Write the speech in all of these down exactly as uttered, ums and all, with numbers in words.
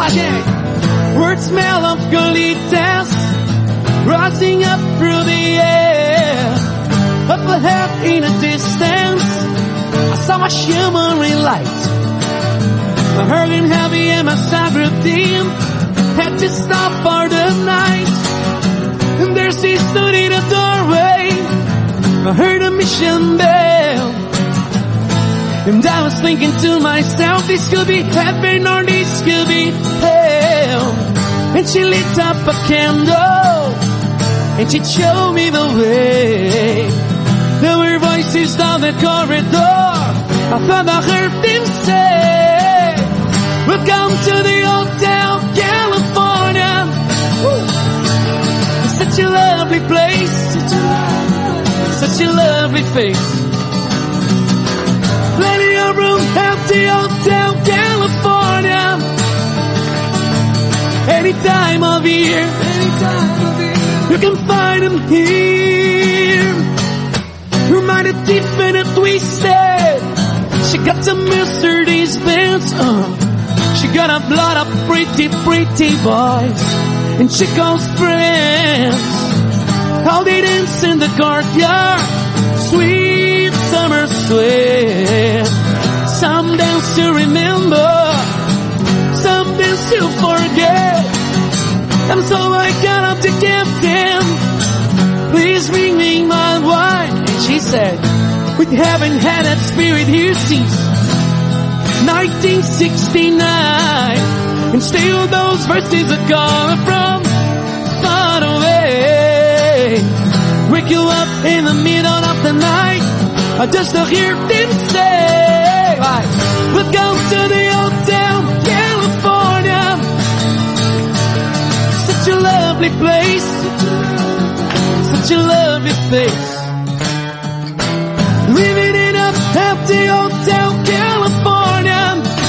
a gente. Word smell of colitas rising up through the air. Up ahead in a distance, I saw a shimmering light. My hurting heavy and my sacred team had to stop for the night. And there she stood in a doorway. I heard a mission bell. And I was thinking to myself, this could be heaven or this could be hell. And she lit up a candle and she showed me the way. There were voices down the corridor. I thought I heard them say, welcome to the Hotel California. Woo. It's such a lovely place, such a, such a lovely face. Plenty of room at the Hotel California. Any time of year, any time of year, you can find them here. Her mind is deep and twisted. She got some Mercedes Benz. Uh. She got a lot of pretty, pretty boys, and she calls friends. How they dance in the courtyard, sweet summer sweat. Some dance to remember, some dance to forget. And so I got up to Captain, please bring me my wine. And she said, we haven't had that spirit here since nineteen sixty-nine. And still those verses are coming from far away. Wake you up in the middle of the night, just to hear them say, welcome to the Hotel California. Such a lovely place, such a lovely face. Living it up at the Hotel California.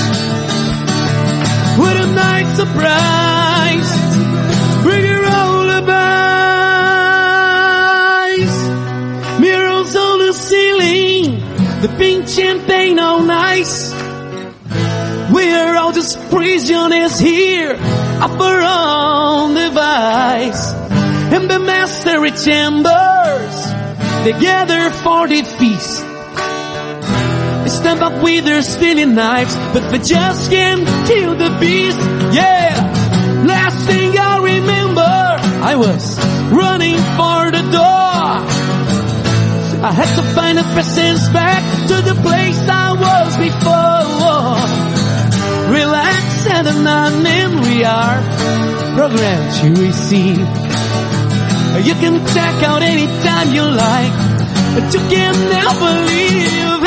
What a nice surprise. Bring your lullabies. Murals on the ceiling, the pink champagne all nice. We're all just prisoners here of our own device. And the mastery chambers, they gather for the feast. They stamp up with their stealing knives, but they just can't kill the beast. Yeah, last thing I remember, I was running for the door. I had to find a passage back to the place I was before. Relax and and we are programmed to receive. You can check out anytime you like, but you can never leave.